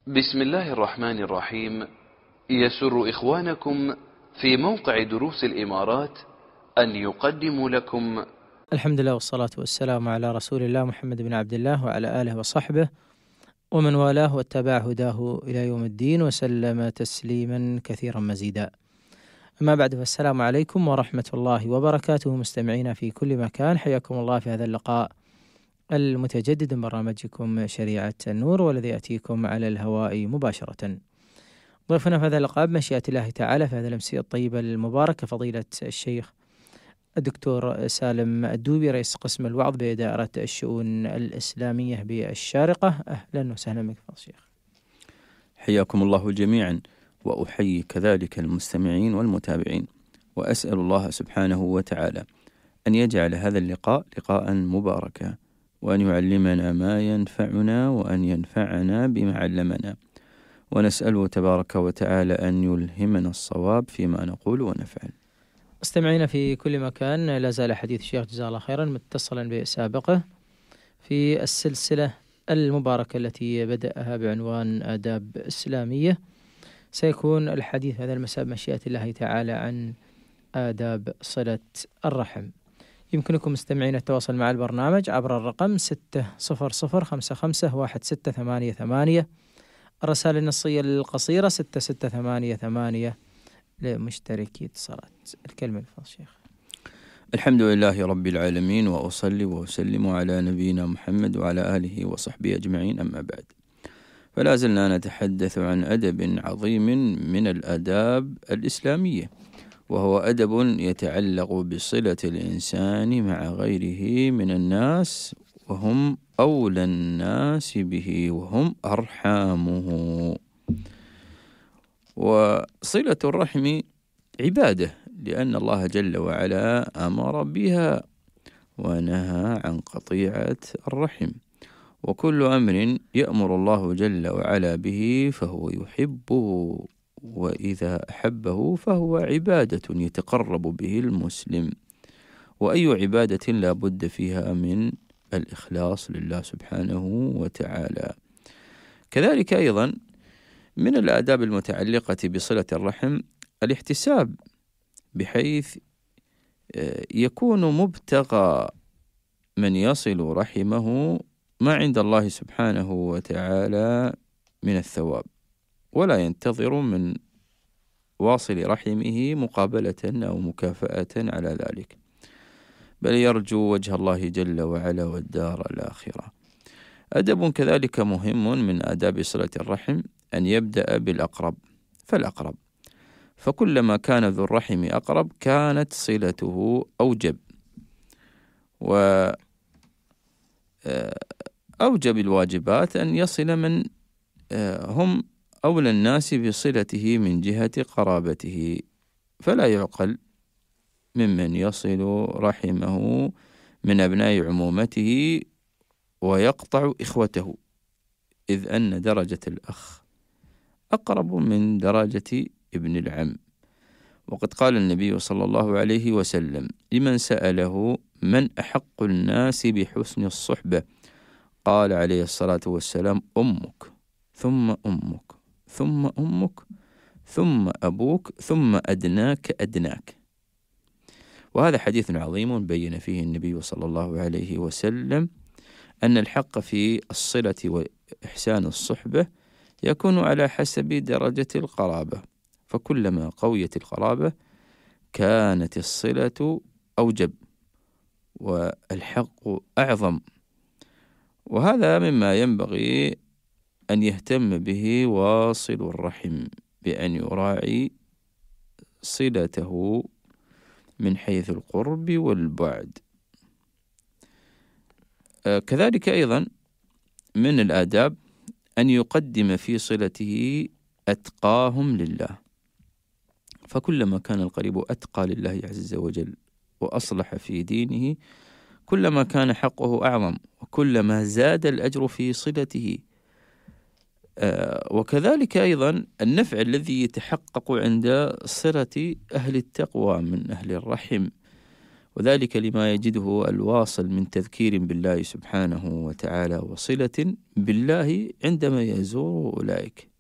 بسم الله الرحمن الرحيم. يسر إخوانكم في موقع دروس الإمارات أن يقدموا لكم الحمد لله والصلاة والسلام على رسول الله محمد بن عبد الله وعلى آله وصحبه ومن والاه واتبع هداه إلى يوم الدين وسلم تسليما كثيرا مزيدا. أما بعد، فالسلام عليكم ورحمة الله وبركاته مستمعينا في كل مكان، حياكم الله في هذا اللقاء المتجدد من برنامجكم شريعة النور، والذي يأتيكم على الهواء مباشرة. ضيفنا في هذا اللقاء بمشيئة الله تعالى في هذه الأمسية الطيبة المباركة فضيلة الشيخ الدكتور سالم الدوبي، رئيس قسم الوعظ بإدارة الشؤون الإسلامية بالشارقة. أهلا وسهلا بك فضيلة الشيخ. حياكم الله جميعا، وأحيي كذلك المستمعين والمتابعين، وأسأل الله سبحانه وتعالى أن يجعل هذا اللقاء لقاء مباركا، وأن يعلمنا ما ينفعنا، وأن ينفعنا بما علمنا، ونسأله تبارك وتعالى أن يلهمنا الصواب فيما نقول ونفعل. مستمعينا في كل مكان، لا زال حديث الشيخ جزاه الله خيرا متصلا بسابقه في السلسلة المباركة التي بدأها بعنوان آداب إسلامية. سيكون الحديث هذا المساء بمشيئة الله تعالى عن آداب صلة الرحم. يمكنكم مستمعين التواصل مع البرنامج عبر الرقم 6005516888، الرسائل النصية القصيرة 6688 لمشتركي اتصالات. الكلمة لفضل الشيخ. الحمد لله رب العالمين، وأصلي وأسلم على نبينا محمد وعلى آله وصحبه أجمعين، أما بعد، فلا زلنا نتحدث عن أدب عظيم من الآداب الإسلامية، وهو أدب يتعلق بصلة الإنسان مع غيره من الناس، وهم أولى الناس به وهم أرحامه. وصلة الرحم عبادة، لأن الله جل وعلا أمر بها ونهى عن قطيعة الرحم، وكل أمر يأمر الله جل وعلا به فهو يحبه، وإذا أحبه فهو عبادة يتقرب به المسلم، وأي عبادة لا بد فيها من الإخلاص لله سبحانه وتعالى. كذلك أيضا من الآداب المتعلقة بصلة الرحم الاحتساب، بحيث يكون مبتغى من يصل رحمه ما عند الله سبحانه وتعالى من الثواب، ولا ينتظر من واصل رحمه مقابلة أو مكافأة على ذلك، بل يرجو وجه الله جل وعلا والدار الآخرة. أدب كذلك مهم من آداب صلة الرحم أن يبدأ بالأقرب فالأقرب، فكلما كان ذو الرحم أقرب كانت صلته أوجب، وأوجب الواجبات أن يصل من هم أولى الناس بصلته من جهة قرابته، فلا يعقل ممن يصل رحمه من أبناء عمومته ويقطع إخوته، إذ أن درجة الأخ أقرب من درجة ابن العم. وقد قال النبي صلى الله عليه وسلم لمن سأله من أحق الناس بحسن الصحبة، قال عليه الصلاة والسلام: أمك، ثم أمك، ثم أمك، ثم أبوك، ثم أدناك أدناك. وهذا حديث عظيم بين فيه النبي صلى الله عليه وسلم أن الحق في الصلة وإحسان الصحبة يكون على حسب درجة القرابة، فكلما قويت القرابة كانت الصلة أوجب والحق أعظم، وهذا مما ينبغي أن يهتم به واصل الرحم، بأن يراعي صلته من حيث القرب والبعد. كذلك أيضا من الآداب أن يقدم في صلته أتقاهم لله، فكلما كان القريب أتقى لله عز وجل وأصلح في دينه كلما كان حقه أعظم، وكلما زاد الأجر في صلته. وكذلك أيضا النفع الذي يتحقق عند صلة أهل التقوى من أهل الرحم، وذلك لما يجده الواصل من تذكير بالله سبحانه وتعالى وصلة بالله عندما يزور أولئك،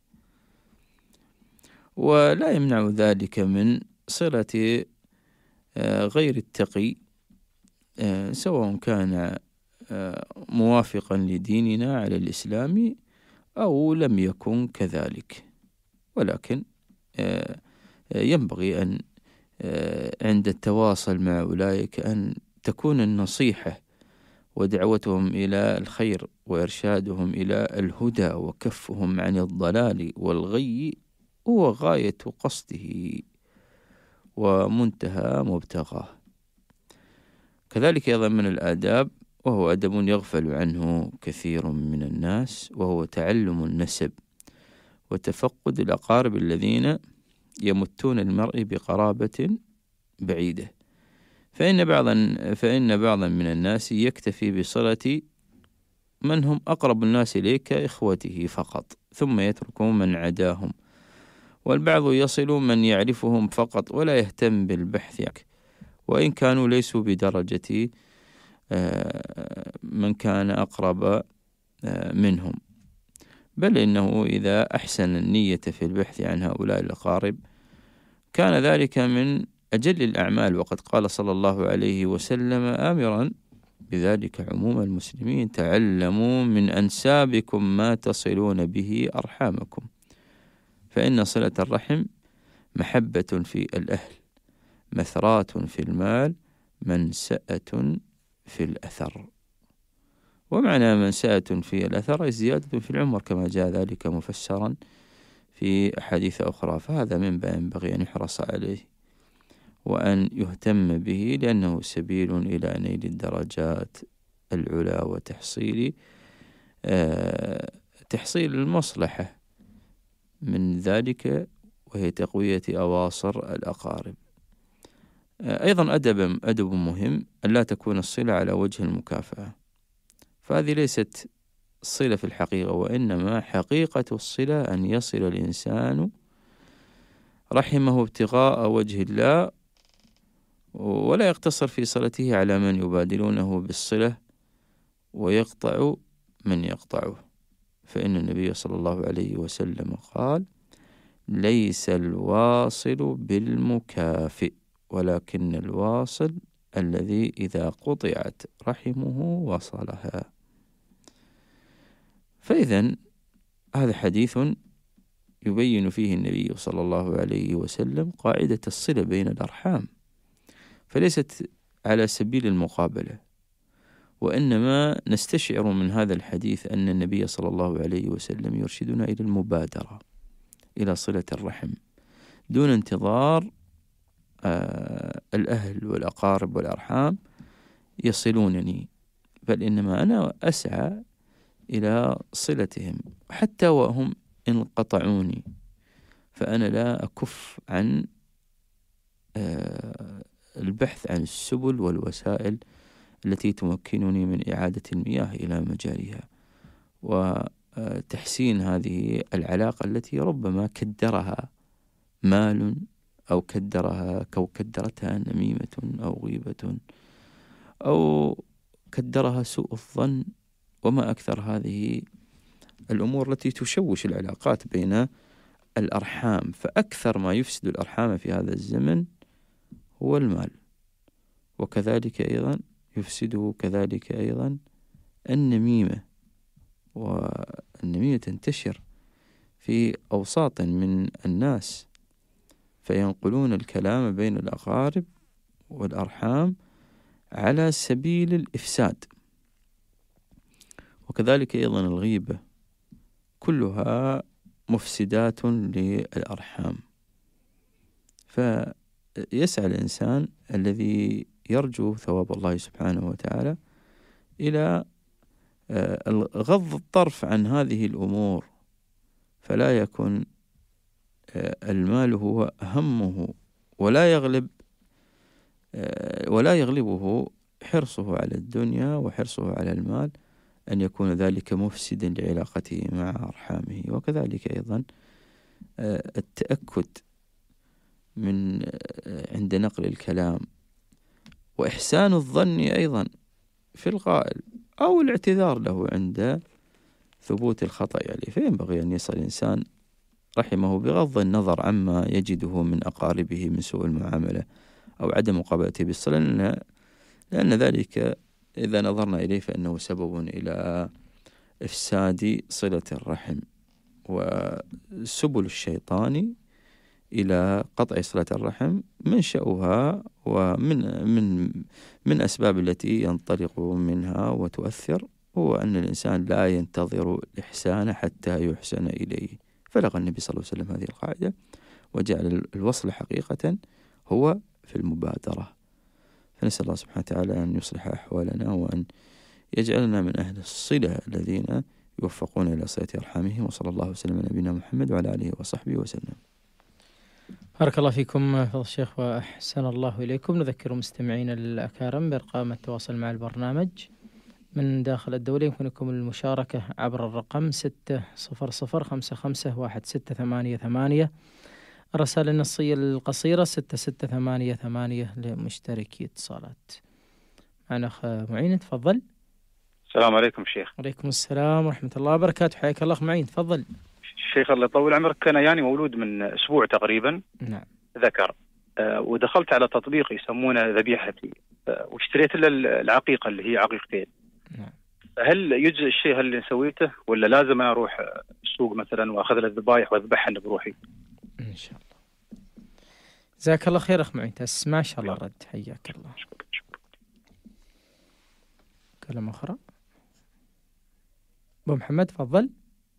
ولا يمنع ذلك من صلة غير التقي، سواء كان موافقا لديننا على الإسلام أو لم يكن كذلك. ولكن ينبغي أن عند التواصل مع أولئك أن تكون النصيحة ودعوتهم إلى الخير وإرشادهم إلى الهدى وكفهم عن الضلال والغي هو غاية قصده ومنتهى مبتغاه. كذلك أيضا من الآداب، وهو أدب يغفل عنه كثير من الناس، وهو تعلم النسب وتفقد الأقارب الذين يمتون المرء بقرابة بعيدة، فإن بعضا من الناس يكتفي بصلة من هم أقرب الناس إليه كإخوته فقط، ثم يتركون من عداهم، والبعض يصل من يعرفهم فقط ولا يهتم بالبحث عنه، وإن كانوا ليسوا بدرجة من كان أقرب منهم، بل إنه إذا أحسن النية في البحث عن هؤلاء الأقارب كان ذلك من أجل الأعمال. وقد قال صلى الله عليه وسلم آمرا بذلك عموم المسلمين: تعلموا من أنسابكم ما تصلون به أرحامكم، فإن صلة الرحم محبة في الأهل، مثراة في المال، منسأة في الأثر. ومعنى منسأة في الأثر زيادة في العمر، كما جاء ذلك مفسرا في أحاديث أخرى، فهذا مما ينبغي أن يحرص عليه وأن يهتم به، لأنه سبيل إلى نيل الدرجات العلى وتحصيل المصلحة من ذلك، وهي تقوية أواصر الأقارب. أيضا أدب مهم أن لا تكون الصلة على وجه المكافأة، فهذه ليست صلة في الحقيقة، وإنما حقيقة الصلة أن يصل الإنسان رحمه ابتغاء وجه الله، ولا يقتصر في صلته على من يبادلونه بالصلة ويقطع من يقطعه، فإن النبي صلى الله عليه وسلم قال: ليس الواصل بالمكافئ، ولكن الواصل الذي إذا قطعت رحمه وصلها. فإذن هذا حديث يبين فيه النبي صلى الله عليه وسلم قاعدة الصلة بين الأرحام، فليست على سبيل المقابلة، وإنما نستشعر من هذا الحديث أن النبي صلى الله عليه وسلم يرشدنا إلى المبادرة إلى صلة الرحم دون انتظار الأهل والأقارب والأرحام يصلونني، بل إنما أنا أسعى إلى صلتهم، حتى وهم انقطعوني فأنا لا أكف عن البحث عن السبل والوسائل التي تمكنني من إعادة المياه إلى مجاريها، وتحسين هذه العلاقة التي ربما كدرها مال أو كدرتها نميمة أو غيبة أو كدرها سوء الظن، وما أكثر هذه الأمور التي تشوش العلاقات بين الأرحام. فأكثر ما يفسد الأرحام في هذا الزمن هو المال، وكذلك أيضا يفسده كذلك أيضا النميمة، والنميمة تنتشر في أوساط من الناس، فينقلون الكلام بين الأقارب والأرحام على سبيل الإفساد. وكذلك أيضا الغيبة، كلها مفسدات للأرحام. فيسعى الإنسان الذي يرجو ثواب الله سبحانه وتعالى إلى غض الطرف عن هذه الأمور، فلا يكن المال هو همه، ولا يغلبه حرصه على الدنيا وحرصه على المال، أن يكون ذلك مفسدا لعلاقته مع أرحامه. وكذلك أيضا التأكد من عند نقل الكلام وإحسان الظن أيضا في القائل أو الاعتذار له عند ثبوت الخطأ عليه. فينبغي أن يصل الإنسان رحمه بغض النظر عما يجده من أقاربه من سوء المعاملة أو عدم مقابلته بالصلة، لأن ذلك إذا نظرنا إليه فإنه سبب إلى إفساد صلة الرحم، وسبل الشيطان إلى قطع صلة الرحم منشأها ومن أسباب التي ينطلق منها وتؤثر هو أن الإنسان لا ينتظر الإحسان حتى يحسن إليه. فلقى النبي صلى الله عليه وسلم هذه القاعدة وجعل الوصل حقيقة هو في المبادرة. فنسأل الله سبحانه وتعالى أن يصلح أحوالنا وأن يجعلنا من أهل الصلة الذين يوفقون إلى صلة أرحامهم. وصلى الله وسلم على نبينا محمد وعلى آله وصحبه وسلم. بارك الله فيكم فضل الشيخ وأحسن الله إليكم. نذكر مستمعين الأكارم بأرقام التواصل مع البرنامج من داخل الدولة. يمكنكم المشاركة عبر الرقم 600551688. الرسائل النصية القصيرة 6688 لمشتركي اتصالات. معنا أخ معين، تفضل. السلام عليكم شيخ. عليكم السلام ورحمة الله وبركاته، حياك الله أخ معين، تفضل. شيخ الله يطول عمرك، أنا يعني مولود من أسبوع تقريبا. نعم. ذكر ودخلت على تطبيق يسمونه ذبيحتي، واشتريت له العقيقة اللي هي عقيقتين. نعم. هل يجزئ الشيء اللي سويته ولا لازم أنا أروح السوق مثلا وأخذ له الذبايح وأذبحها بروحي؟ إن شاء الله. جزاك الله خير أخ معين، ما شاء الله رد، حياك الله. كلمة أخرى أبو محمد، تفضل.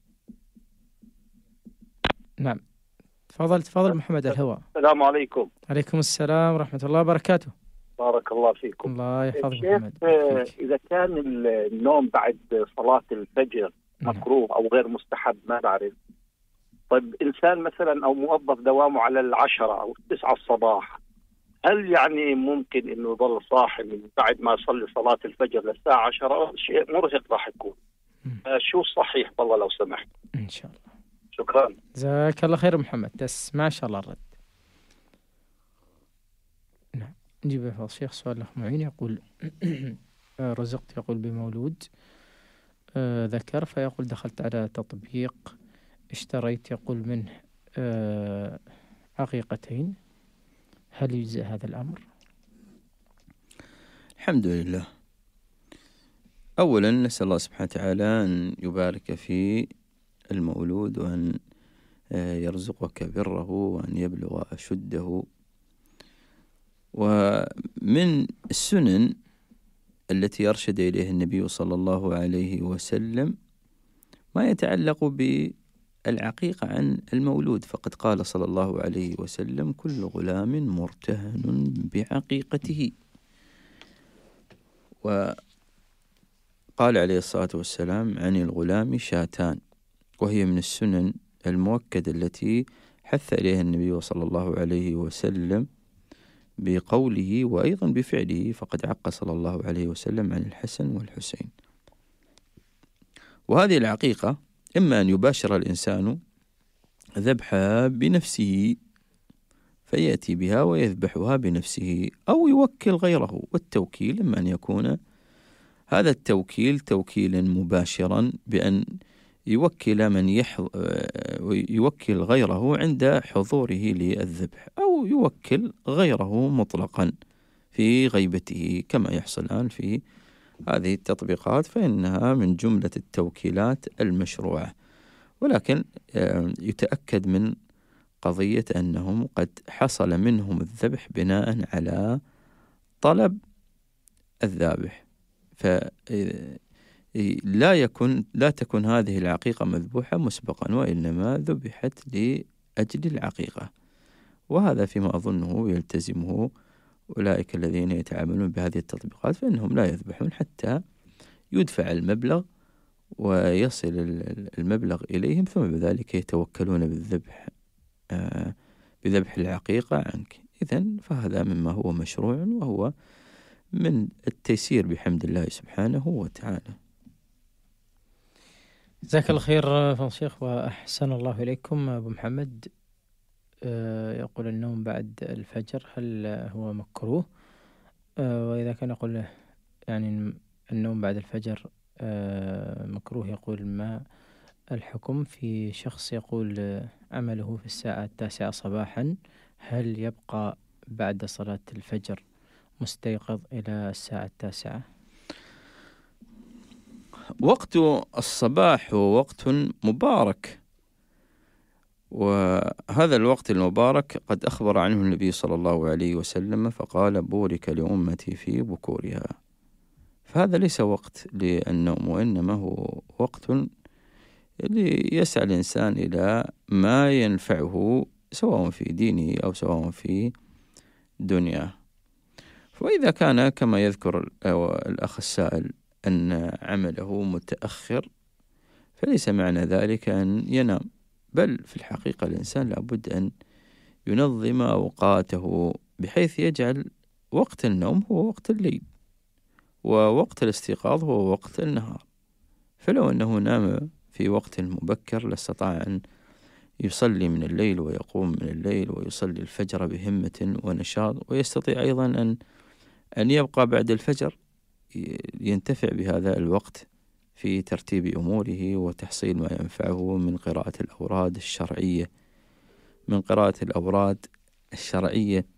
نعم تفضل محمد الهواء. السلام عليكم. عليكم السلام ورحمة الله وبركاته. بارك الله فيكم. الله يحفظك محمد. إذا كان النوم بعد صلاة الفجر مكروه أو غير مستحب ما بعرف، طيب إنسان مثلا أو موظف دوامه على 10 أو 9 الصباح، هل يعني ممكن إنه يظل صاحي من بعد ما يصلي صلاة الفجر للساعة 10؟ شيء مرهق راح يكون. شو الصحيح والله لو سمحت؟ إن شاء الله. شكرا. جزاك الله خير محمد، ما شاء الله الرد. نعم. نجيب يا الشيخ سؤال الأخ معين. يقول رزقت، يقول بمولود ذكر، فيقول دخلت على تطبيق اشتريت يقول منه عقيقتين، هل يجزئ هذا الأمر؟ الحمد لله. أولا نسأل الله سبحانه وتعالى أن يبارك في المولود وأن يرزقك بره وأن يبلغ أشده. ومن السنن التي يرشد إليها النبي صلى الله عليه وسلم ما يتعلق بالعقيقة عن المولود، فقد قال صلى الله عليه وسلم: كل غلام مرتهن بعقيقته. وقال عليه الصلاة والسلام عن الغلام شاتان، وهي من السنن المؤكدة التي حث إليها النبي صلى الله عليه وسلم بقوله وأيضا بفعله، فقد عق صلى الله عليه وسلم عن الحسن والحسين. وهذه العقيقة إما أن يباشر الإنسان ذبحها بنفسه فيأتي بها ويذبحها بنفسه، أو يوكل غيره. والتوكيل إما أن يكون هذا التوكيل توكيلا مباشرا بأن يوكل يوكل غيره عند حضوره للذبح، أو يوكل غيره مطلقا في غيبته كما يحصل الآن في هذه التطبيقات، فإنها من جملة التوكيلات المشروعة. ولكن يتأكد من قضية أنهم قد حصل منهم الذبح بناء على طلب الذابح، لا تكن هذه العقيقة مذبوحة مسبقا، وإنما ذبحت لأجل العقيقة. وهذا فيما أظنه يلتزمه أولئك الذين يتعاملون بهذه التطبيقات، فإنهم لا يذبحون حتى يدفع المبلغ ويصل المبلغ إليهم، ثم بذلك يتوكلون بذبح العقيقة عنك. إذن فهذا مما هو مشروع، وهو من التيسير بحمد الله سبحانه وتعالى. جزاك الله خير فضل الشيخ وأحسن الله إليكم. أبو محمد يقول النوم بعد الفجر هل هو مكروه؟ وإذا كان يقول يعني النوم بعد الفجر مكروه، يقول ما الحكم في شخص يقول عمله في الساعة 9 صباحا، هل يبقى بعد صلاة الفجر مستيقظ إلى الساعة 9؟ وقت الصباح هو وقت مبارك، وهذا الوقت المبارك قد أخبر عنه النبي صلى الله عليه وسلم فقال: بورك لأمتي في بكورها. فهذا ليس وقت للنوم، وإنما هو وقت يسعى الإنسان إلى ما ينفعه سواء في دينه أو سواء في دنياه. وإذا كان كما يذكر الأخ السائل أن عمله متأخر، فليس معنى ذلك أن ينام، بل في الحقيقة الإنسان لابد أن ينظم أوقاته بحيث يجعل وقت النوم هو وقت الليل، ووقت الاستيقاظ هو وقت النهار. فلو أنه نام في وقت مبكر لاستطاع أن يصلي من الليل ويقوم من الليل ويصلي الفجر بهمة ونشاط، ويستطيع أيضا أن يبقى بعد الفجر ينتفع بهذا الوقت في ترتيب أموره وتحصيل ما ينفعه من قراءة الأوراد الشرعية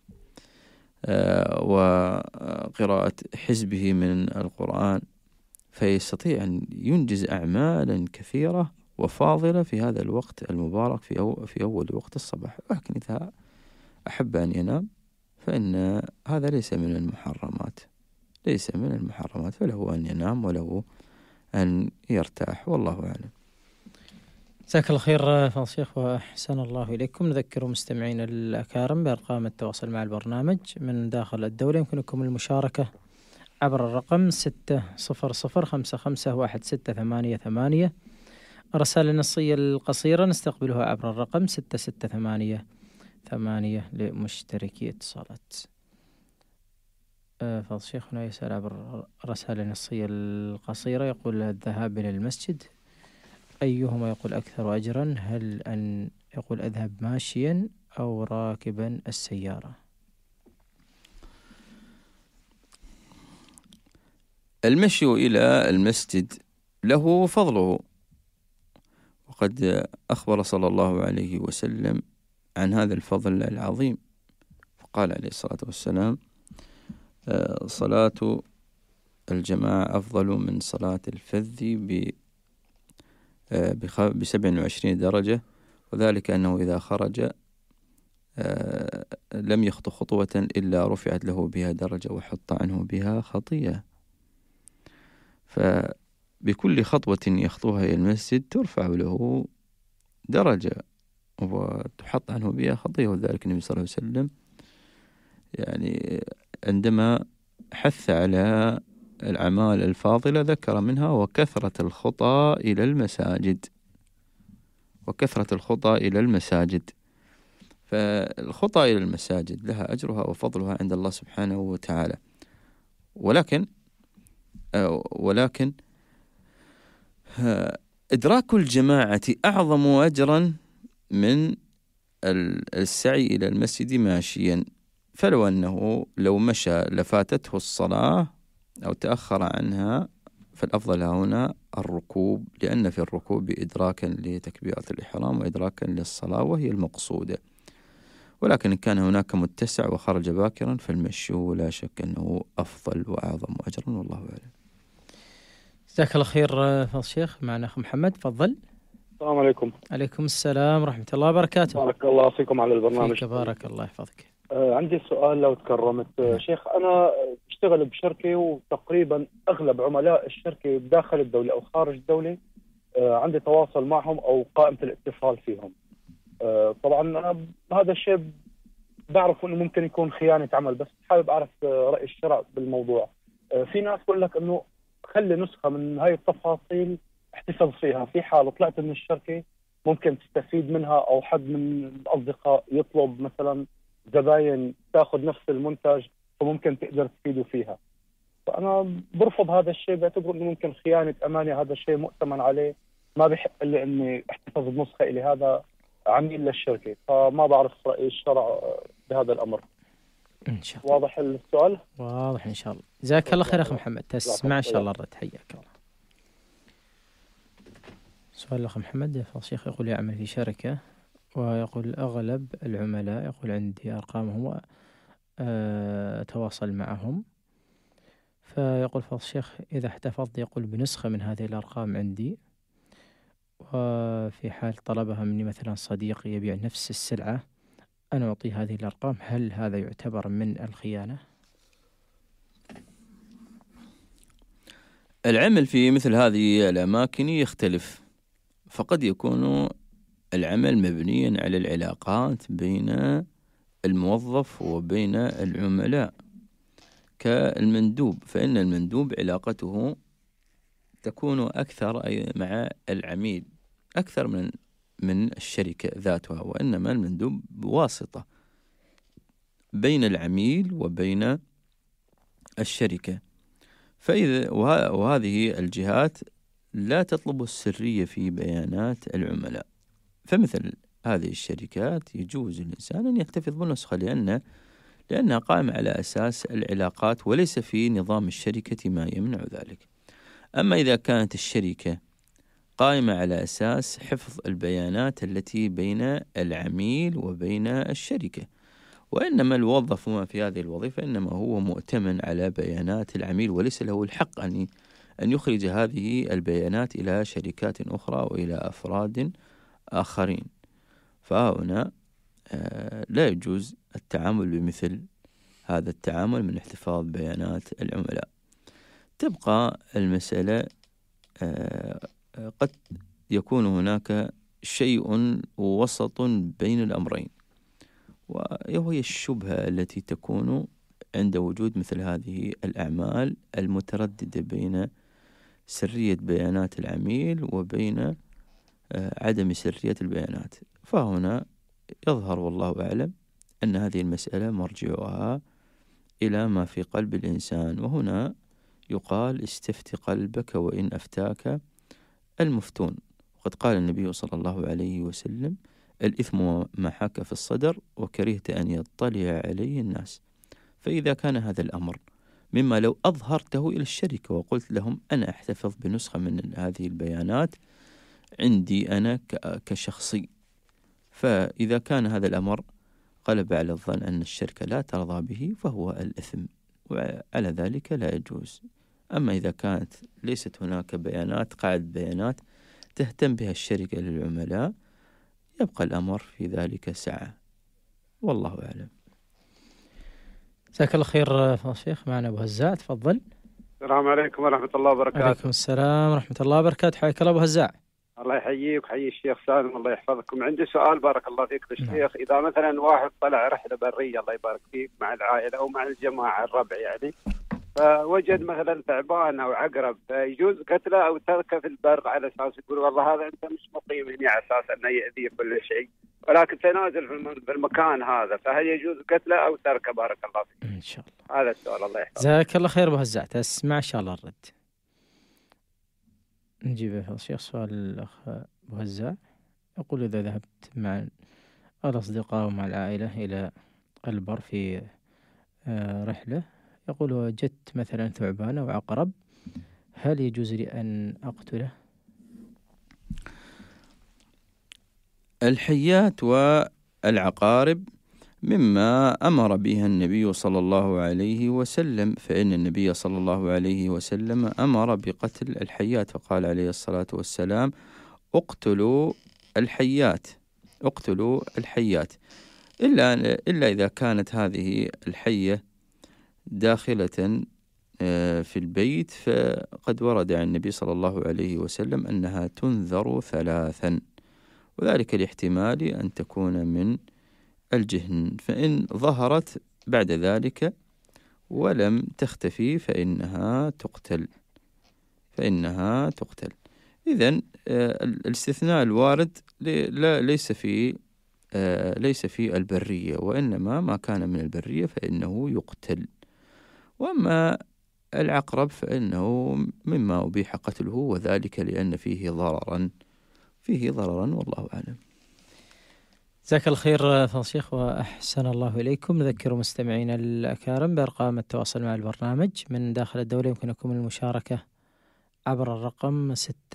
وقراءة حزبه من القرآن، فيستطيع أن ينجز أعمالا كثيرة وفاضلة في هذا الوقت المبارك في أول وقت الصباح. لكن إذا أحب أن ينام فإن هذا ليس من المحرمات، فله أن ينام وله أن يرتاح، والله أعلم. جزاك الله خير فضل الشيخ وأحسن الله إليكم. نذكر مستمعين الأكارم بأرقام التواصل مع البرنامج من داخل الدولة. يمكنكم المشاركة عبر الرقم 600551688. الرسائل النصية القصيرة نستقبلها عبر الرقم 668 لمشتركي اتصالات. فضل الشيخ هنا يسأل عبر الرسائل النصية القصيرة، يقول الذهاب إلى المسجد أيهما يقول أكثر أجرا؟ هل أن يقول أذهب ماشيا أو راكبا السيارة؟ المشي إلى المسجد له فضله، وقد أخبر صلى الله عليه وسلم عن هذا الفضل العظيم، فقال عليه الصلاة والسلام: صلاة الجماعة أفضل من صلاة الفذ ب27 درجة، وذلك أنه إذا خرج لم يخطو خطوة إلا رفعت له بها درجة وحط عنه بها خطيئة. فبكل خطوة يخطوها إلى المسجد ترفع له درجة وتحط عنه بها خطيئة. وذلك النبي صلى الله عليه وسلم يعني عندما حث على الأعمال الفاضلة ذكر منها وكثرة الخطى إلى المساجد. فالخطى إلى المساجد لها أجرها وفضلها عند الله سبحانه وتعالى، ولكن إدراك الجماعة أعظم أجرا من السعي إلى المسجد ماشيا. فلو أنه لو مشى لفاتته الصلاة أو تأخر عنها، فالأفضل هنا الركوب، لأن في الركوب إدراكا لتكبيرة الإحرام وإدراكا للصلاة وهي المقصودة. ولكن إن كان هناك متسع وخرج باكرا فالمشي لا شك أنه أفضل وأعظم أجرا، والله أعلم. جزاك الله خير فضل الشيخ. معنا أخ محمد، تفضل. السلام عليكم. عليكم السلام ورحمة الله وبركاته. بارك الله فيكم على البرنامج. فيك بارك الله يحفظك. عندي سؤال لو تكرمت شيخ. أنا أشتغل بشركة وتقريبا أغلب عملاء الشركة داخل الدولة أو خارج الدولة عندي تواصل معهم أو قائمة الاتصال فيهم. طبعا أنا هذا الشيء بعرف أنه ممكن يكون خيانة عمل، بس حابب أعرف رأي الشرع بالموضوع. في ناس بقول لك أنه خلي نسخة من هاي التفاصيل احتفظ فيها، في حال طلعت من الشركة ممكن تستفيد منها، أو حد من الأصدقاء يطلب مثلا زباين تأخذ نفس المنتج فممكن تقدر تفيدوا فيها. فأنا برفض هذا الشيء، بعتبر أنه ممكن خيانة أمانة، هذا الشيء مؤتمن عليه، ما بحق لي أني احتفظ بنسخة إلي، هذا عميل للشركة. فما بعرف رأي الشرع بهذا الأمر. إن شاء الله. واضح السؤال؟ واضح إن شاء الله. جزاك الله خير أخ محمد، تسمع إن شاء الله الرد. حياك الله. سؤال الأخ محمد، الشيخ يقول يعمل في شركة ويقول أغلب العملاء يقول عندي أرقامهم وأتواصل معهم، فيقول فضل الشيخ إذا احتفظت يقول بنسخة من هذه الأرقام عندي، وفي حال طلبها مني مثلا صديق يبيع نفس السلعة أنا أعطيه هذه الأرقام، هل هذا يعتبر من الخيانة؟ العمل في مثل هذه الأماكن يختلف، فقد يكون العمل مبنيا على العلاقات بين الموظف وبين العملاء كالمندوب، فإن المندوب علاقته تكون أكثر مع العميل أكثر من الشركة ذاتها، وإنما المندوب بواسطة بين العميل وبين الشركة. وهذه الجهات لا تطلب السرية في بيانات العملاء، فمثل هذه الشركات يجوز الإنسان أن يحتفظ بالنسخة لأنها قائمة على أساس العلاقات وليس في نظام الشركة ما يمنع ذلك. أما إذا كانت الشركة قائمة على أساس حفظ البيانات التي بين العميل وبين الشركة، وإنما الموظف في هذه الوظيفة إنما هو مؤتمن على بيانات العميل وليس له الحق أن يخرج هذه البيانات إلى شركات أخرى وإلى أفراد آخرين، فهنا لا يجوز التعامل بمثل هذا التعامل من احتفاظ بيانات العملاء. تبقى المسألة قد يكون هناك شيء وسط بين الأمرين، وهي الشبهة التي تكون عند وجود مثل هذه الأعمال المترددة بين سرية بيانات العميل وبين عدم سرية البيانات. فهنا يظهر والله أعلم أن هذه المسألة مرجعها إلى ما في قلب الإنسان، وهنا يقال استفت قلبك وإن أفتاك المفتون، وقد قال النبي صلى الله عليه وسلم الإثم ما حاك في الصدر وكرهت أن يطلع عليه الناس. فإذا كان هذا الأمر مما لو أظهرته إلى الشركة وقلت لهم أنا أحتفظ بنسخة من هذه البيانات عندي أنا كشخصي، فإذا كان هذا الأمر غلب على الظن أن الشركة لا ترضى به فهو الإثم، وعلى ذلك لا يجوز. أما إذا كانت ليست هناك بيانات قاعدة بيانات تهتم بها الشركة للعملاء يبقى الأمر في ذلك سعة، والله أعلم. جزاك الله خير فضل الشيخ. معنا أبو هزاع، تفضل. السلام عليكم ورحمة الله وبركاته. عليكم السلام ورحمة الله وبركاته، حياك الله أبو هزاع. الله يحييك ويحيي الشيخ سالم، الله يحفظكم. عندي سؤال بارك الله فيك الشيخ. إذا مثلا واحد طلع رحلة برية الله يبارك فيك مع العائلة أو مع الجماعة الربع يعني، فوجد مثلا ثعبان أو عقرب، فيجوز قتله أو تركه في البر على أساس يقول والله هذا أنت مش مقيم هنا على أساس أنه يأذيه كل شيء، ولكن سنازل في المكان هذا، فهل يجوز قتله أو تركه؟ بارك الله فيك. إن شاء الله. هذا السؤال، الله يحفظك. جزاك الله خير أبو هزاع، تسمع إن شاء الله الرد. نجيب يا الشيخ سؤال الأخ أبو هزاع، يقول إذا ذهبت مع الأصدقاء ومع العائلة إلى البر في رحلة، يقول وجدت مثلا ثعبان أو عقرب، هل يجوز لي أن أقتله؟ الحيات والعقارب مما أمر بها النبي صلى الله عليه وسلم، فإن النبي صلى الله عليه وسلم أمر بقتل الحيات، فقال عليه الصلاة والسلام اقتلوا الحيات إلا إذا كانت هذه الحية داخلة في البيت، فقد ورد عن النبي صلى الله عليه وسلم أنها تنذر 3، وذلك لاحتمال أن تكون من الجهن، فإن ظهرت بعد ذلك ولم تختفي فإنها تقتل. إذن الاستثناء الوارد ليس في البرية، وإنما ما كان من البرية فإنه يقتل. وأما العقرب فإنه مما أبيح قتله، وذلك لأن فيه ضررا والله أعلم. جزاك الله خير فضل الشيخ وأحسن الله إليكم. نذكر مستمعينا الأكارم بأرقام التواصل مع البرنامج من داخل الدولة. يمكنكم المشاركة عبر الرقم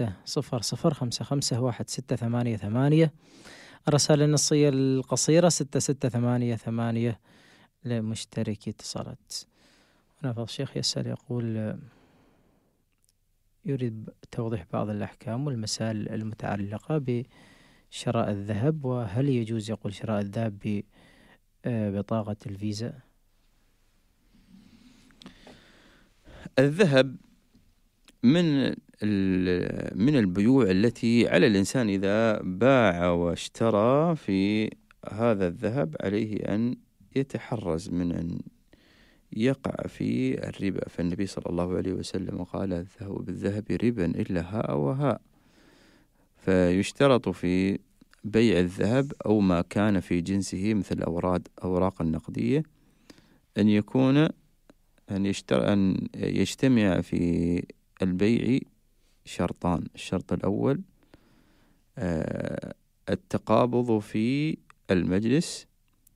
600551688. الرسائل النصية القصيرة 6688 لمشتركي اتصالات. هنا فضل الشيخ يسأل يقول يريد توضيح بعض الأحكام والمسائل المتعلقة بشراء الذهب، وهل يجوز يقول شراء الذهب ببطاقة الفيزا؟ الذهب من البيوع التي على الإنسان إذا باع واشترى في هذا الذهب عليه أن يتحرز من أن يقع في الربا، فالنبي صلى الله عليه وسلم قال: الذهب بالذهب ربا إلا هاء وهاء. فيشترط في بيع الذهب أو ما كان في جنسه مثل أوراق النقدية أن يكون أن يجتمع في البيع شرطان. الشرط الأول التقابض في المجلس،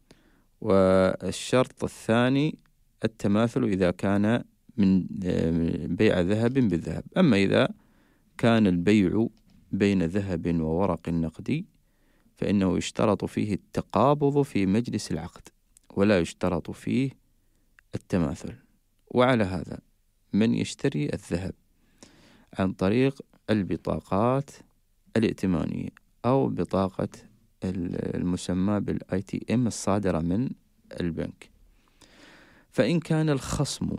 والشرط الثاني التماثل إذا كان من بيع ذهب بالذهب. أما إذا كان البيع بين ذهب وورق نقدي فإنه يشترط فيه التقابض في مجلس العقد ولا يشترط فيه التماثل. وعلى هذا من يشتري الذهب عن طريق البطاقات الائتمانية أو بطاقة المسمى بالITM الصادرة من البنك، فإن كان الخصم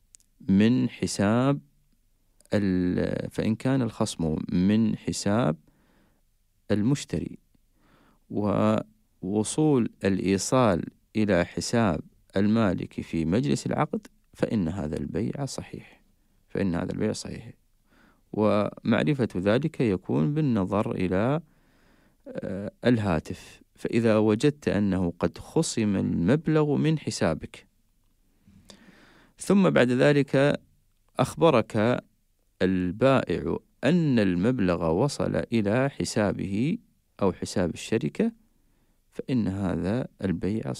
من حساب المشتري ووصول الإيصال إلى حساب المالك في مجلس العقد فإن هذا البيع صحيح. ومعرفة ذلك يكون بالنظر إلى الهاتف، فإذا وجدت أنه قد خصم المبلغ من حسابك ثم بعد ذلك أخبرك البائع أن المبلغ وصل إلى حسابه أو حساب الشركة فإن هذا البيع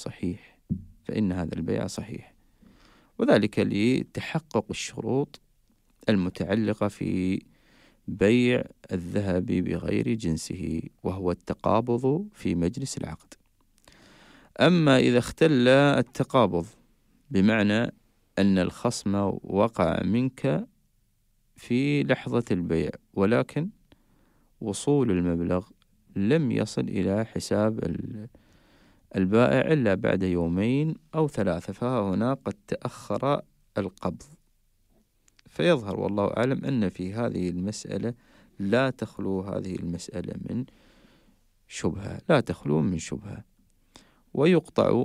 صحيح. وذلك لتحقق الشروط المتعلقة في بيع الذهب بغير جنسه وهو التقابض في مجلس العقد. أما إذا اختل التقابض بمعنى أن الخصم وقع منك في لحظة البيع ولكن وصول المبلغ لم يصل إلى حساب البائع إلا بعد 2 أو 3، فهنا قد تأخر القبض. فيظهر والله أعلم أن في هذه المسألة لا تخلو هذه المسألة من شبهة، ويقطع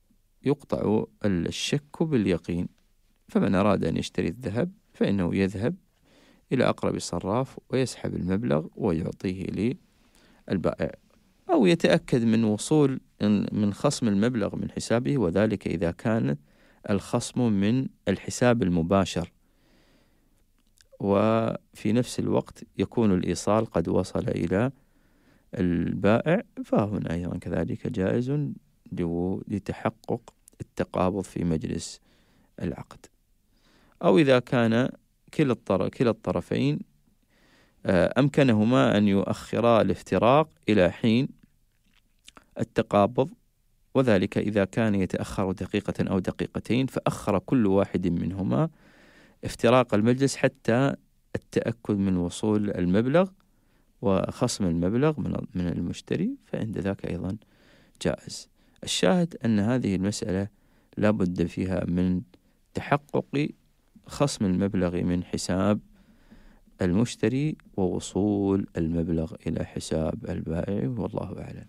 الشك باليقين. فمن أراد أن يشتري الذهب فإنه يذهب إلى أقرب صراف ويسحب المبلغ ويعطيه للبائع، أو يتأكد من خصم المبلغ من حسابه، وذلك إذا كان الخصم من الحساب المباشر وفي نفس الوقت يكون الإيصال قد وصل إلى البائع، فهنا أيضا كذلك جائز لتحقق التقابض في مجلس العقد. أو إذا كان كلا الطرفين أمكنهما أن يؤخرا الافتراق إلى حين التقابض، وذلك إذا كان يتأخر دقيقة أو دقيقتين فأخر كل واحد منهما افتراق المجلس حتى التأكد من وصول المبلغ وخصم المبلغ من المشتري، فعند ذاك أيضا جائز. الشاهد أن هذه المسألة لا بد فيها من تحقق خصم المبلغ من حساب المشتري ووصول المبلغ إلى حساب البائع، والله أعلم.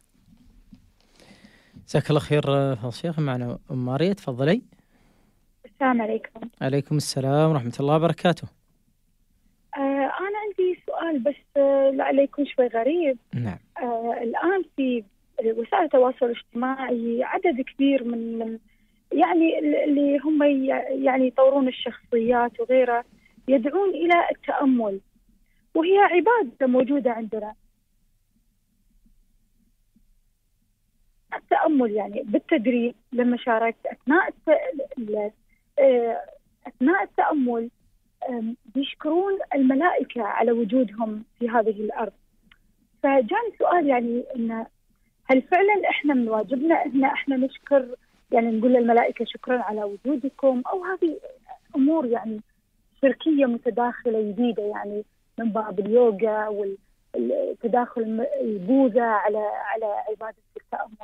جزاك الله خير فضل الشيخ. معنا أم ماريا، تفضلي. السلام عليكم. عليكم السلام ورحمة الله وبركاته. أنا عندي سؤال بس لعله يكون شوي غريب. نعم. الآن في وسائل التواصل الاجتماعي عدد كبير من يعني اللي هم يعني يطورون الشخصيات وغيره يدعون إلى التأمل، وهي عبادة موجودة عندنا. التأمل يعني بالتدريب لما شاركت أثناء التأمل بيشكرون الملائكة على وجودهم في هذه الأرض. فجاني سؤال يعني إن هل فعلا إحنا من واجبنا إن إحنا نشكر، يعني نقول للملائكة شكرا على وجودكم، أو هذه أمور يعني شركية متداخلة جديدة يعني من باب اليوغا والتداخل البوذا على عبادة التأمل؟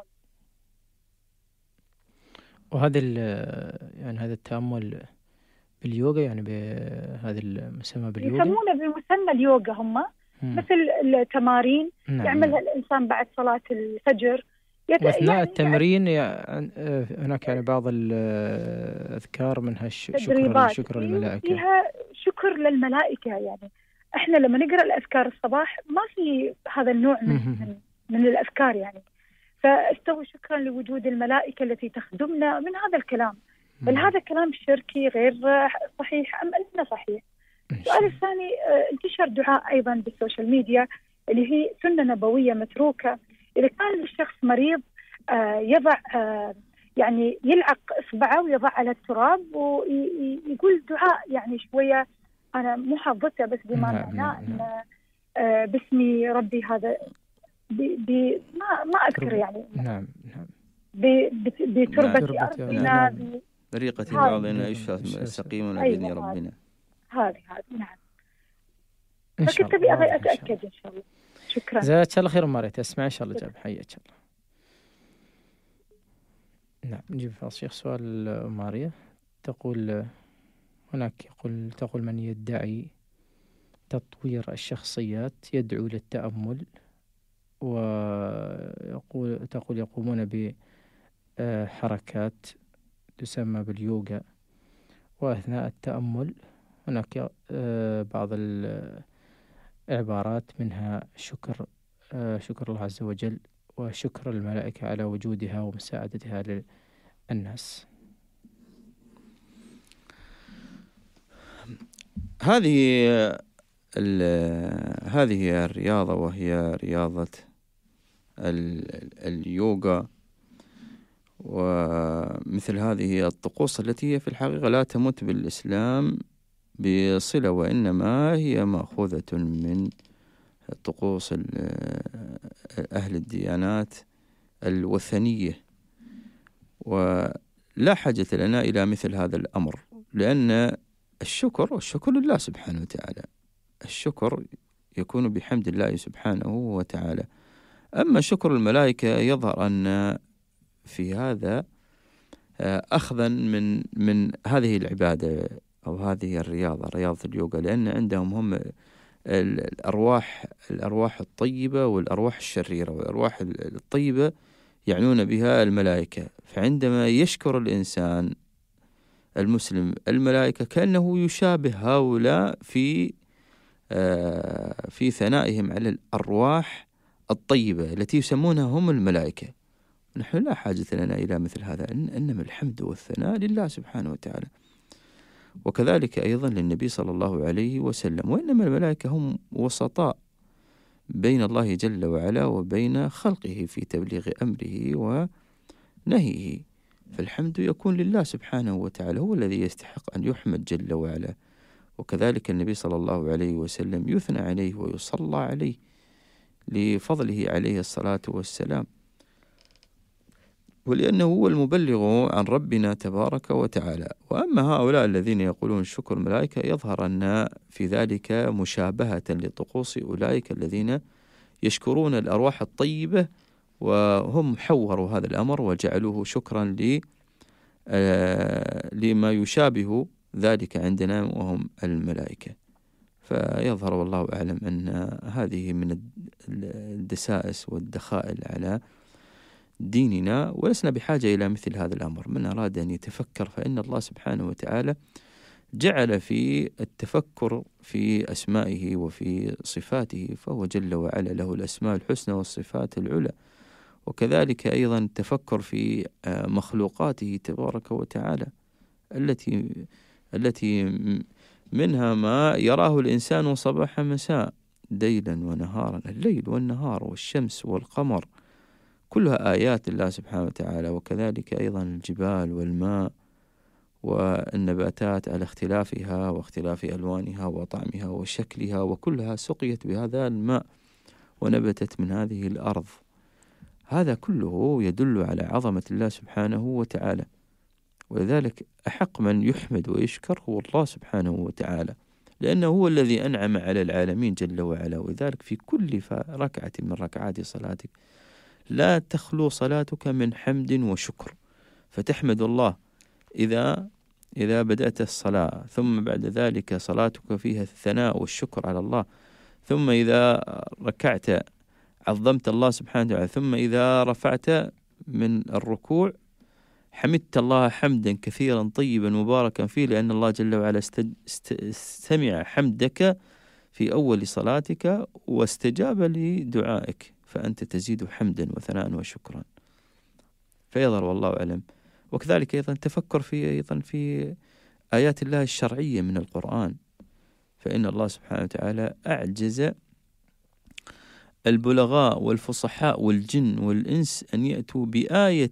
وهذا يعني هذا التأمل باليوغا يعني بهذا المسمى باليوغا يسمونه بمسمى اليوغا هم مثل التمارين يعملها الإنسان بعد صلاة الفجر. وأثناء التمرين هناك يعني بعض الأذكار منها شكر الملائكة، فيها شكر للملائكة. يعني إحنا لما نقرأ الأذكار الصباح ما في هذا النوع من الأذكار يعني. فاستوى شكرا لوجود الملائكة التي تخدمنا من هذا الكلام. بل هذا كلام شركي غير صحيح أم أنه صحيح؟ السؤال الثاني، انتشر دعاء أيضا بالسوشيال ميديا اللي هي سنة نبوية متروكة. إذا كان الشخص مريض يضع يعني يلعق إصبعه ويضع على التراب ويقول دعاء يعني شوية، أنا مو حافظته بس بما معناه باسمي ربي هذا ما أذكر يعني. نعم بتربة أرضنا طريقة بعضنا يشفى سقيمنا بإذن ربنا. هذه نعم. فكنت أبي أتأكد إن شاء الله. شكرا. جزاك الله خير ماريت، اسمع إن شاء الله جاب حياك الله. نعم نجيب الشيخ سؤال ماريا تقول هناك تقول من يدعي تطوير الشخصيات يدعو للتأمل، تقول يقومون بحركات تسمى باليوغا، وأثناء التأمل هناك بعض العبارات منها شكر الله عز وجل وشكر الملائكة على وجودها ومساعدتها للناس. هذه الرياضة وهي رياضة اليوغا، ومثل هذه الطقوس التي هي في الحقيقة لا تمت بالإسلام بصلة، وإنما هي مأخوذة من طقوس أهل الديانات الوثنية، ولا حاجة لنا إلى مثل هذا الأمر، لأن الشكر لله سبحانه وتعالى. الشكر يكون بحمد الله سبحانه وتعالى. أما شكر الملائكة يظهر أن في هذا أخذا من هذه العبادة أو هذه رياضة اليوغا، لأن عندهم هم الأرواح الطيبة والأرواح الشريرة، والأرواح الطيبة يعنون بها الملائكة. فعندما يشكر الإنسان المسلم الملائكة كأنه يشابه هؤلاء في ثنائهم على الأرواح الطيبة التي يسمونها هم الملائكة. نحن لا حاجة لنا إلى مثل هذا، إنما الحمد والثناء لله سبحانه وتعالى، وكذلك أيضا للنبي صلى الله عليه وسلم. وإنما الملائكة هم وسطاء بين الله جل وعلا وبين خلقه في تبليغ أمره ونهيه، فالحمد يكون لله سبحانه وتعالى، هو الذي يستحق أن يحمد جل وعلا. وكذلك النبي صلى الله عليه وسلم يثنى عليه ويصلى عليه لفضله عليه الصلاة والسلام، ولأنه هو المبلغ عن ربنا تبارك وتعالى. وأما هؤلاء الذين يقولون شكر الملائكة يظهر أن في ذلك مشابهة لطقوس أولئك الذين يشكرون الأرواح الطيبة، وهم حوروا هذا الأمر وجعلوه شكرا لما يشابه ذلك عندنا وهم الملائكة. فيظهر والله أعلم أن هذه من الدسائس والدخائل على ديننا، ولسنا بحاجة إلى مثل هذا الأمر. من أراد أن يتفكر فإن الله سبحانه وتعالى جعل في التفكر في أسمائه وفي صفاته، فهو جل وعلا له الأسماء الحسنى والصفات العلى، وكذلك أيضا التفكر في مخلوقاته تبارك وتعالى التي منها ما يراه الإنسان صباح مساء ليلا ونهارا، الليل والنهار والشمس والقمر، كلها آيات الله سبحانه وتعالى. وكذلك أيضا الجبال والماء والنباتات على اختلافها واختلاف ألوانها وطعمها وشكلها، وكلها سقيت بهذا الماء ونبتت من هذه الأرض. هذا كله يدل على عظمة الله سبحانه وتعالى، ولذلك أحق من يحمد ويشكر هو الله سبحانه وتعالى، لأنه هو الذي أنعم على العالمين جل وعلا. ولذلك في كل ركعة من ركعات صلاتك لا تخلو صلاتك من حمد وشكر، فتحمد الله إذا بدأت الصلاة، ثم بعد ذلك صلاتك فيها الثناء والشكر على الله، ثم إذا ركعت عظمت الله سبحانه وتعالى، ثم إذا رفعت من الركوع حمدت الله حمدا كثيرا طيبا مباركا فيه، لأن الله جل وعلا استمع حمدك في أول صلاتك واستجاب لدعائك، فأنت تزيد حمدا وثناء وشكرا. فيظهر والله أعلم. وكذلك أيضا تفكر في آيات الله الشرعية من القرآن، فإن الله سبحانه وتعالى أعجز البلغاء والفصحاء والجن والإنس أن يأتوا بآية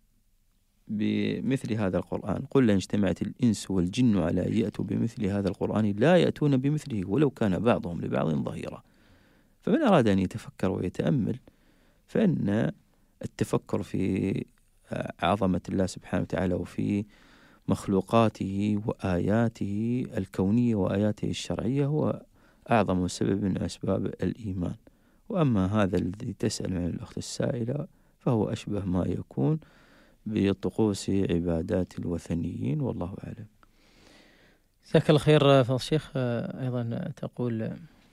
بمثل هذا القرآن. قل لئن اجتمعت الإنس والجن على أن يأتوا بمثل هذا القرآن لا يأتون بمثله ولو كان بعضهم لبعض ظهيرا. فمن أراد أن يتفكر ويتأمل فإن التفكر في عظمة الله سبحانه وتعالى وفي مخلوقاته وآياته الكونية وآياته الشرعية هو أعظم سبب من أسباب الإيمان. وأما هذا الذي تسأل عن الأخت السائلة فهو أشبه ما يكون بطقوس عبادات الوثنيين، والله أعلم. جزاك الله خير فضل الشيخ. أيضا تقول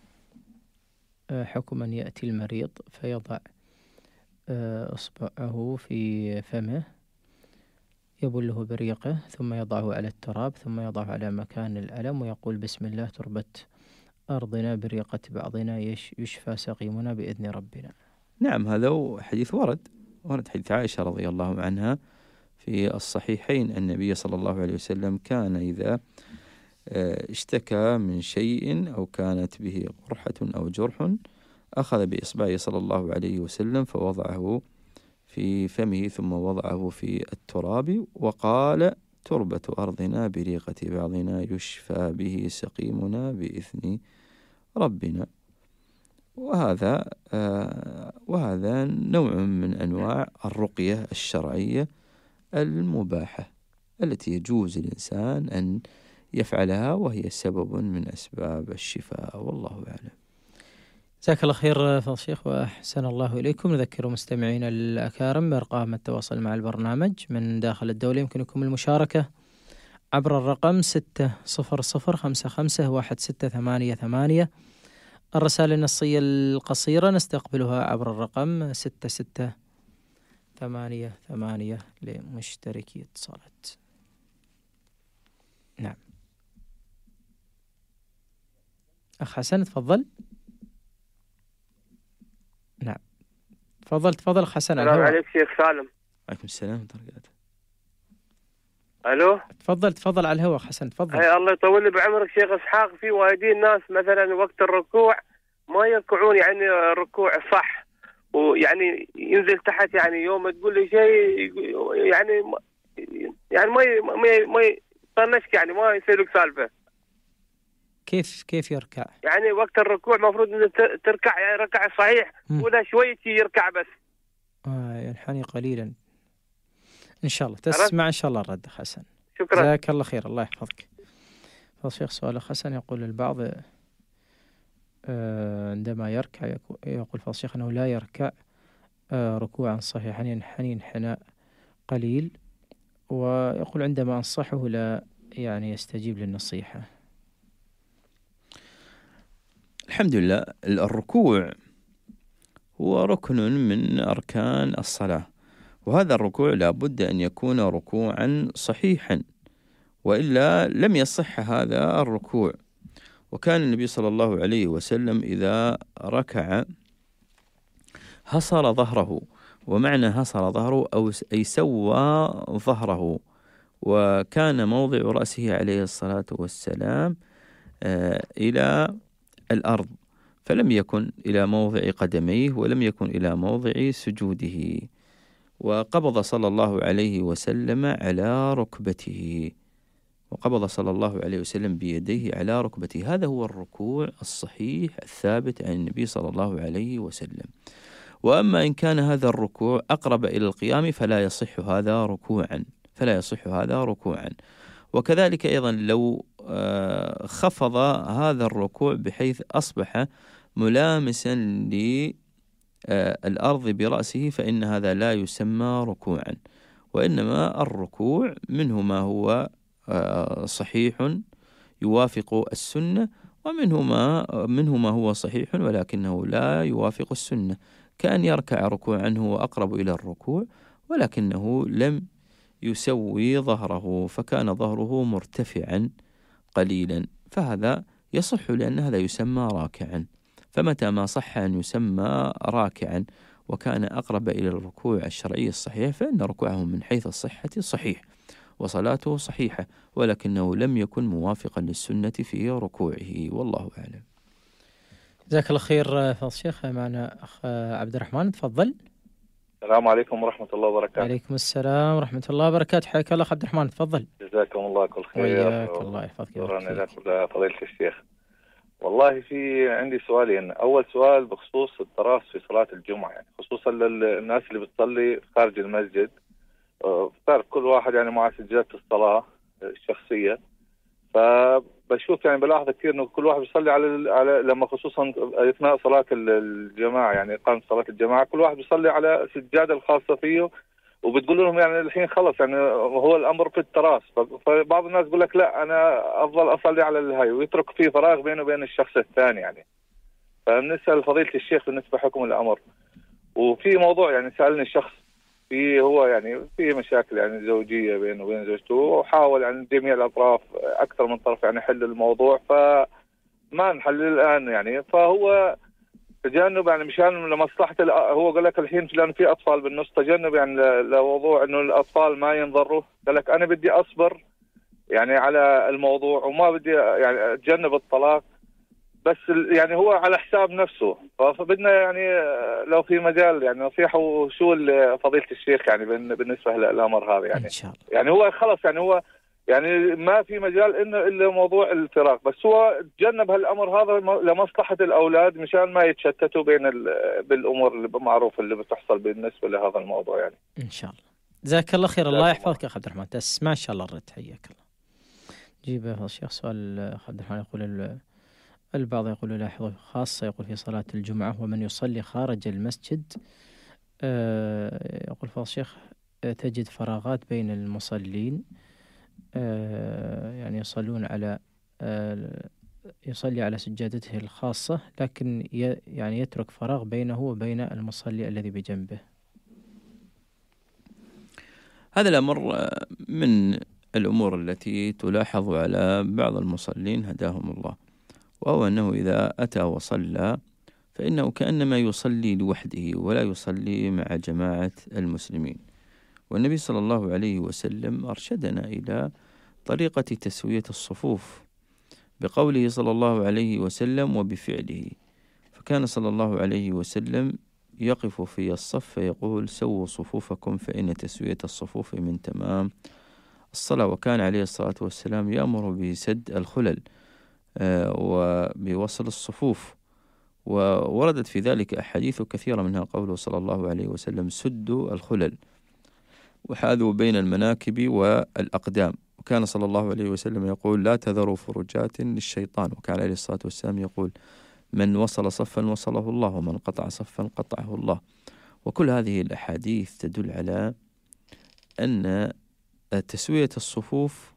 حكم أن يأتي المريض فيضع إصبعه في فمه يبله بريقه ثم يضعه على التراب ثم يضعه على مكان الألم ويقول بسم الله تربت أرضنا بريقة بعضنا يشفى سقيمنا بإذن ربنا. نعم، هذا حديث ورد حديث عائشة رضي الله عنها في الصحيحين. النبي صلى الله عليه وسلم كان إذا اشتكى من شيء أو كانت به قرحة أو جرح أخذ بإصبعه صلى الله عليه وسلم فوضعه في فمه ثم وضعه في التراب وقال تربة أرضنا بريقة بعضنا يشفى به سقيمنا بإذن ربنا. وهذا نوع من أنواع الرقية الشرعية المباحة التي يجوز الإنسان أن يفعلها، وهي سبب من أسباب الشفاء، والله أعلم. جزاك الله خير فضل الشيخ وأحسن الله إليكم. نذكر مستمعينا الأكارم بأرقام التواصل مع البرنامج من داخل الدولة. يمكنكم المشاركة عبر الرقم 600551688. الرسائل النصية القصيرة نستقبلها عبر الرقم 6688 لمشتركي اتصالات. نعم أخ حسن تفضل. نعم تفضل حسن. السلام عليكم شيخ سالم. عليكم السلام ورحمة الله. الو تفضل على الهواء حسن تفضل. الله يطول بعمرك شيخ اسحاق. في وايدين ناس مثلا وقت الركوع ما يركعون يعني الركوع صح، ويعني ينزل تحت، يعني يوم تقول لي شيء يعني ما يطنشك، يعني ما يسألك سالفة. كيف يركع؟ يعني وقت الركوع مفروض ان تركع يعني ركع صحيح ولا شوية يركع بس ينحني قليلا. إن شاء الله تسمع إن شاء الله الرد حسن. شكرا جزاك الله خير الله يحفظك. فالشيخ سؤال حسن يقول البعض عندما يركع يقول فالشيخ أنه لا يركع ركوعا صحيحا، ينحني انحناء قليل، ويقول عندما أنصحه لا يعني يستجيب للنصيحة. الحمد لله، الركوع هو ركن من أركان الصلاة، وهذا الركوع لا بد أن يكون ركوعا صحيحا، وإلا لم يصح هذا الركوع. وكان النبي صلى الله عليه وسلم إذا ركع هصر ظهره، ومعنى هصر ظهره أي سوى ظهره، وكان موضع رأسه عليه الصلاة والسلام إلى الأرض، فلم يكن إلى موضع قدميه ولم يكن إلى موضع سجوده، وقبض صلى الله عليه وسلم على ركبته، وقبض صلى الله عليه وسلم بيديه على ركبته. هذا هو الركوع الصحيح الثابت عن النبي صلى الله عليه وسلم. وأما إن كان هذا الركوع أقرب إلى القيام فلا يصح هذا ركوعا. وكذلك أيضا لو خفض هذا الركوع بحيث أصبح ملامسا للأرض برأسه فإن هذا لا يسمى ركوعا، وإنما الركوع منه ما هو صحيح يوافق السنة، ومنه ما هو صحيح ولكنه لا يوافق السنة، كأن يركع ركوعا هو أقرب إلى الركوع ولكنه لم يسوي ظهره، فكان ظهره مرتفعا قليلا، فهذا يصح لأن هذا يسمى راكعا. فمتى ما صح أن يسمى راكعا وكان أقرب إلى الركوع الشرعي الصحيح فإن ركوعه من حيث الصحة صحيح وصلاته صحيحة، ولكنه لم يكن موافقا للسنة في ركوعه، والله أعلم. جزاك الله خير فضل الشيخ. معنا أخ عبد الرحمن، تفضل. السلام عليكم ورحمة الله وبركاته. عليكم السلام ورحمة الله وبركاته، حياك الله عبد الرحمن، تفضل. جزاكم الله كل خير. وياك الله يحفظك. شكرا لك فضيلة الشيخ. والله في عندي سؤالين. أول سؤال بخصوص التراص في صلاة الجمعة، يعني خصوصا للناس اللي بتصلي خارج المسجد. تعرف كل واحد يعني مع سجادة الصلاة الشخصية، فبشوف يعني بلاحظ كثير إنه كل واحد بيصلي على لما خصوصا أثناء صلاة الجماعة، يعني إقامة صلاة الجماعة، كل واحد بيصلي على سجادة الخاصة فيه، وبتقول لهم يعني الحين خلص يعني هو الأمر في التراص. فبعض الناس بيقول لك لا أنا أفضل أصلي على الهاي، ويترك فيه فراغ بينه وبين الشخص الثاني يعني. فبنسأل فضيلة الشيخ بالنسبة حكم الأمر. وفي موضوع يعني سألني شخص هو يعني في مشاكل يعني زوجية بينه وبين زوجته، وحاول يعني جميع الأطراف أكثر من طرف يعني حل الموضوع، فما نحل الآن يعني. فهو تجنب يعني مشان لمصلحة هو قال لك الحين لأن في أطفال بالنص، تجنب يعني لموضوع إنه الأطفال ما ينضروا. قال لك أنا بدي أصبر يعني على الموضوع وما بدي يعني أتجنب الطلاق، بس يعني هو على حساب نفسه. فبدنا يعني لو في مجال يعني نصيحة وشو فضيلة الشيخ يعني بالنسبة للأمر هذا يعني. إن شاء الله. يعني هو خلص يعني هو يعني ما في مجال إلا موضوع الفراق، بس هو تجنب هالأمر هذا لمصلحة الأولاد مشان ما يتشتتوا بالأمور اللي معروف اللي بتحصل بالنسبة لهذا الموضوع يعني. إن شاء الله. جزاك الله خير. الله يحفظك يا أخ عبد الرحمن، تسمع إن شاء الله الرد. حياك الله. جيب يا الشيخ سؤال عبد الرحمن. يقول البعض يقول لاحظوا خاصة، يقول في صلاة الجمعة ومن يصلي خارج المسجد، يقول فضل الشيخ تجد فراغات بين المصلين، يعني يصلي على سجادته الخاصة، لكن يعني يترك فراغ بينه وبين المصلي الذي بجنبه. هذا الأمر من الأمور التي تلاحظ على بعض المصلين هداهم الله، وهو أنه إذا أتى وصلى فإنه كأنما يصلي لوحده ولا يصلي مع جماعة المسلمين. والنبي صلى الله عليه وسلم أرشدنا إلى طريقة تسوية الصفوف بقوله صلى الله عليه وسلم وبفعله، فكان صلى الله عليه وسلم يقف في الصف فيقول سووا صفوفكم فإن تسوية الصفوف من تمام الصلاة. وكان عليه الصلاة والسلام يأمر بسد الخلل وبوصل الصفوف، ووردت في ذلك أحاديث كثيرة منها قوله صلى الله عليه وسلم سدوا الخلل وحاذوا بين المناكب والأقدام. وكان صلى الله عليه وسلم يقول لا تذروا فرجات للشيطان. وكان عليه الصلاة والسلام يقول من وصل صفا وصله الله ومن قطع صفا قطعه الله. وكل هذه الأحاديث تدل على أن تسوية الصفوف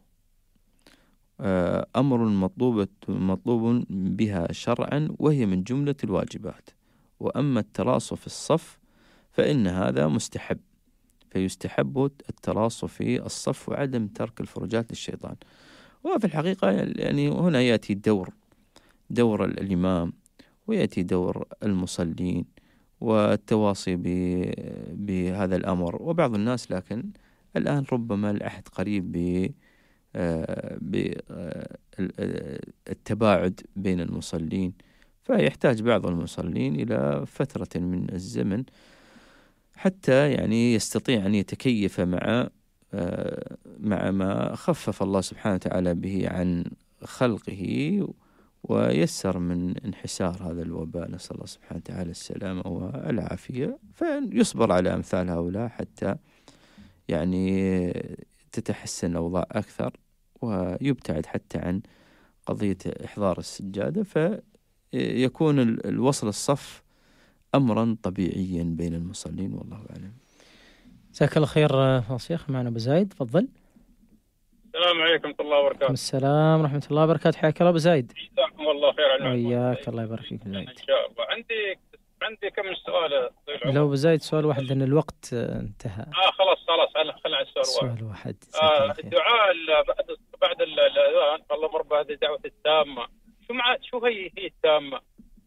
أمر مطلوب بها شرعا، وهي من جملة الواجبات. وأما التراص في الصف فإن هذا مستحب، فيستحب التراص في الصف وعدم ترك الفرجات للشيطان. وفي الحقيقة يعني هنا يأتي دور الإمام، ويأتي دور المصلين والتواصي بهذا الأمر. وبعض الناس لكن الآن ربما العهد قريب بالتباعد بين المصلين، فيحتاج بعض المصلين إلى فترة من الزمن حتى يعني يستطيع أن يتكيف مع ما خفف الله سبحانه وتعالى به عن خلقه ويسر من انحسار هذا الوباء. نسأل الله سبحانه وتعالى السلامة والعافية، فيصبر على أمثال هؤلاء حتى يعني تتحسن الأوضاع أكثر، ويبتعد حتى عن قضية إحضار السجادة، فيكون الوصل الصف أمرا طبيعيا بين المصلين، والله أعلم. جزاك الله خير شيخ. معنا أبو زايد، تفضل. السلام عليكم ورحمة الله وبركاته. السلام ورحمة الله وبركاته، حياك الله أبو زايد. جزاكم الله خير على وياك، الله يبارك فيك. إن شاء الله. عندي كم سؤال. لو أبو زايد سؤال واحد لأن الوقت انتهى. خلاص خلنا على سؤال واحد. الدعاء بعد الأذان، اللهم رب هذه الدعوة التامة، شو هي التامة؟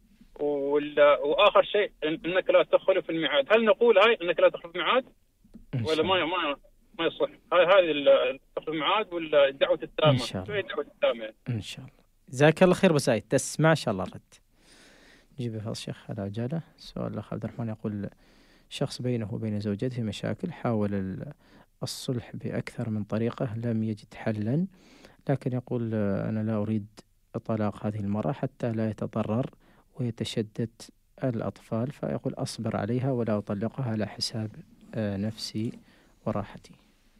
وآخر شيء إنك لا تخلف الميعاد، هل نقول هاي إنك لا تخلف الميعاد ولا ما يصح؟ هذه تخلف الميعاد ولا الدعوة التامة؟ إن شاء الله. شو هي الدعوة التامة؟ إن شاء الله. جزاك الله خير أبو زايد، تسمع إن شاء الله الرد. نجيب فضل الشيخ على عجالة. سؤال الأخ عبد الرحمن يقول: شخص بينه وبين زوجته مشاكل، حاول الصلح بأكثر من طريقة لم يجد حلا، لكن يقول: أنا لا أريد طلاق هذه المرأة حتى لا يتضرر ويتشدد الأطفال، فيقول: أصبر عليها ولا أطلقها على حساب نفسي وراحتي.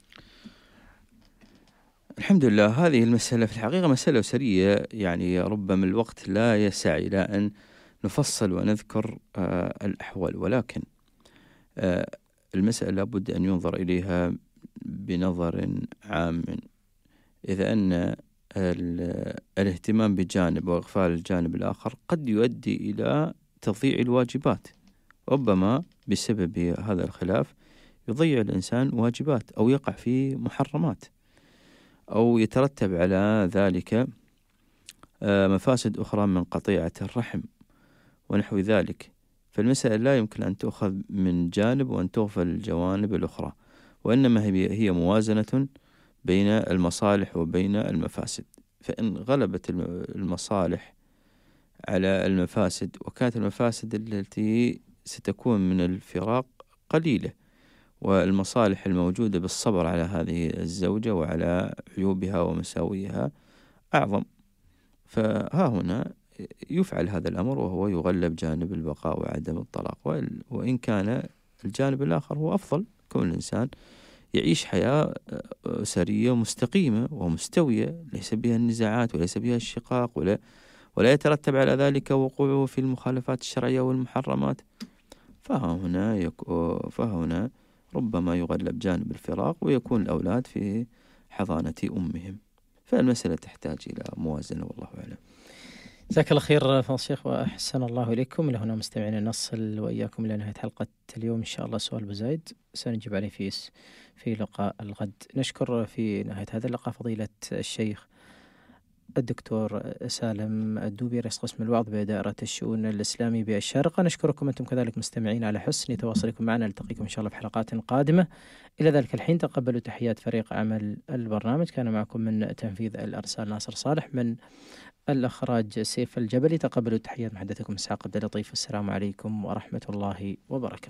الحمد لله. هذه المسألة في الحقيقة مسألة أسرية، يعني ربما الوقت لا يسع إلى أن نفصل ونذكر الأحوال، ولكن المسألة لابد أن ينظر إليها بنظر عام. إذا أن الاهتمام بجانب وإغفال الجانب الآخر قد يؤدي إلى تضييع الواجبات، ربما بسبب هذا الخلاف يضيع الإنسان واجبات أو يقع في محرمات أو يترتب على ذلك مفاسد أخرى من قطيعة الرحم ونحو ذلك. فالمسألة لا يمكن أن تؤخذ من جانب وأن تغفل الجوانب الأخرى، وإنما هي موازنة بين المصالح وبين المفاسد. فإن غلبت المصالح على المفاسد، وكانت المفاسد التي ستكون من الفراق قليلة، والمصالح الموجودة بالصبر على هذه الزوجة وعلى عيوبها ومساويها أعظم، فها هنا يفعل هذا الأمر، وهو يغلب جانب البقاء وعدم الطلاق. وإن كان الجانب الآخر هو أفضل، كون الإنسان يعيش حياة أسرية مستقيمة ومستوية ليس بها النزاعات وليس بها الشقاق ولا يترتب على ذلك وقوعه في المخالفات الشرعية والمحرمات، فهنا ربما يغلب جانب الفراق ويكون الأولاد في حضانة أمهم. فالمسألة تحتاج إلى موازنة، والله أعلم. جزاك الله خير فضل الشيخ وأحسن الله إليكم. إلى هنا مستمعين نصل وإياكم إلى نهاية حلقة اليوم. إن شاء الله سؤال أبو زايد سنجيب عليه في لقاء الغد. نشكر في نهاية هذا اللقاء فضيلة الشيخ الدكتور سالم الدوبي، رئيس قسم الوعظ بدائرة الشؤون الإسلامي بالشارقة. نشكركم أنتم كذلك مستمعين على حسن تواصلكم معنا. نلتقيكم إن شاء الله في حلقات قادمة. إلى ذلك الحين تقبلوا تحيات فريق عمل البرنامج. كان معكم من تنفيذ الأرسال ناصر صالح، من الإخراج سيف الجبلي. تقبلوا تحيات محدثكم إسحاق عبد اللطيف. والسلام عليكم ورحمة الله وبركاته.